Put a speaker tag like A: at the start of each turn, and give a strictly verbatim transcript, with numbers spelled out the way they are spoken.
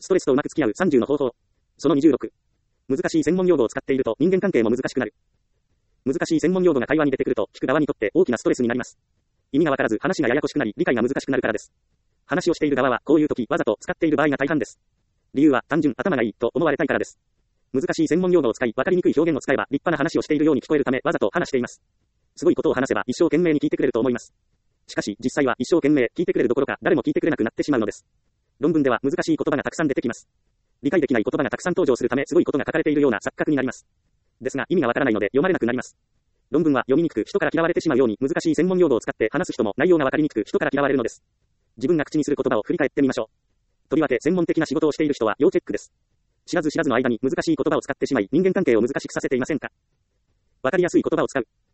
A: ストレスとうまく付き合うさんじゅうの方法。そのにじゅうろく。難しい専門用語を使っていると人間関係も難しくなる。難しい専門用語が会話に出てくると聞く側にとって大きなストレスになります。意味がわからず話がややこしくなり理解が難しくなるからです。話をしている側はこういう時わざと使っている場合が大半です。理由は単純、頭がいいと思われたいからです。難しい専門用語を使い分かりにくい表現を使えば立派な話をしているように聞こえるためわざと話しています。すごいことを話せば一生懸命に聞いてくれると思います。しかし実際は一生懸命聞いてくれるどころか誰も聞いてくれなくなってしまうのです。論文では難しい言葉がたくさん出てきます。理解できない言葉がたくさん登場するためすごいことが書かれているような錯覚になります。ですが意味がわからないので読まれなくなります。論文は読みにくく人から嫌われてしまうように難しい専門用語を使って話す人も内容がわかりにくく人から嫌われるのです。自分が口にする言葉を振り返ってみましょう。とりわけ専門的な仕事をしている人は要チェックです。知らず知らずの間に難しい言葉を使ってしまい人間関係を難しくさせていませんか。わかりやすい言葉を使う。